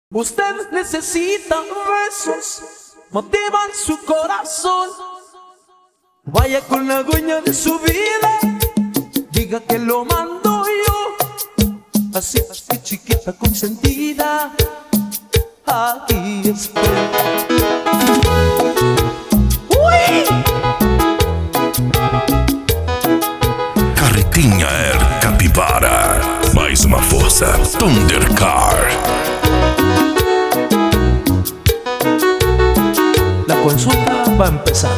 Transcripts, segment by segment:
Usted necesita besos, motivan su corazón. Vaya con la dueña de su vida, diga que lo mando yo. Así que chiquita consentida, aquí estoy. ¡Uy! Carretinha Air Capivara. Mais uma força, Thundercar. La consulta va a empezar.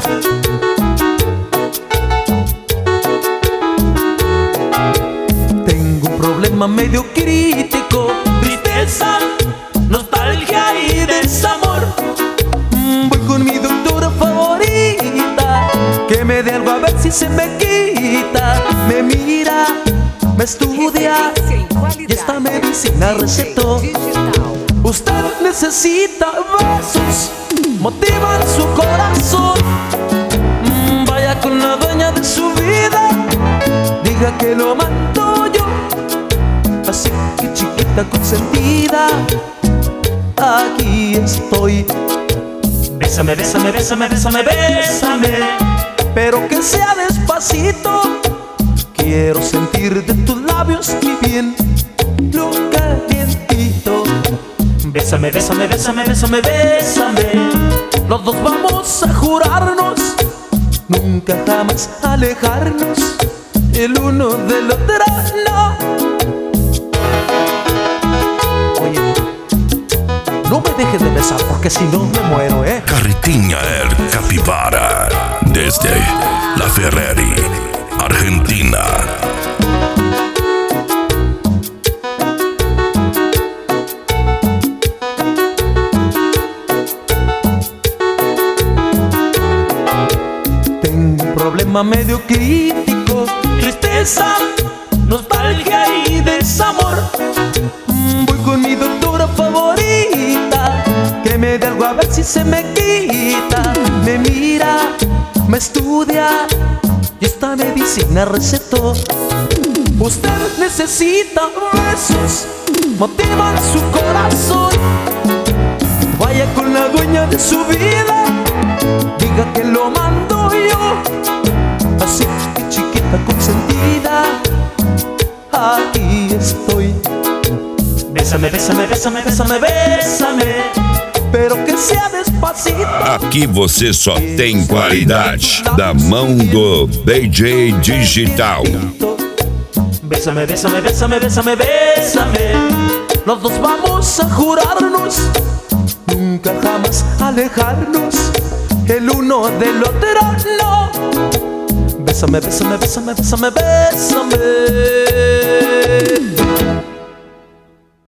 Tengo un problema medio crítico, tristeza, nostalgia y desamor. Voy con mi doctora favorita, que me dé algo a ver si se me quita. Me mira, me estudia y esta medicina recetó. Usted necesita besos, motivan su corazón. Vaya con la dueña de su vida, diga que lo mando yo. Así que chiquita consentida, aquí estoy. Bésame, bésame, bésame, bésame, bésame, pero que sea despacito. Quiero sentir de tus labios, mi bien, lo calientito. Bésame, bésame, bésame, bésame, bésame. Los dos vamos a jurarnos nunca jamás alejarnos el uno del otro, no. Oye, no me dejes de besar porque si no me muero, Carretinha Air Capivara. Desde La Ferrari, Argentina. Problema medio crítico, tristeza, nostalgia y desamor. Voy con mi doctora favorita, que me dé algo a ver si se me quita. Me mira, me estudia y esta medicina recetó. Usted necesita besos, motivan su corazón. Vaya con la dueña de su vida, diga que lo mando yo. Así que chiquita consentida, aquí estoy. Bésame, bésame, bésame, bésame, bésame, pero que sea despacito. Aqui você só tem qualidade da mão do DJ Digital. Bésame, bésame, bésame, bésame, bésame. Los dos vamos a jurarnos nunca jamás alejarnos el uno del otro, no. Bésame, bésame, bésame, bésame, bésame.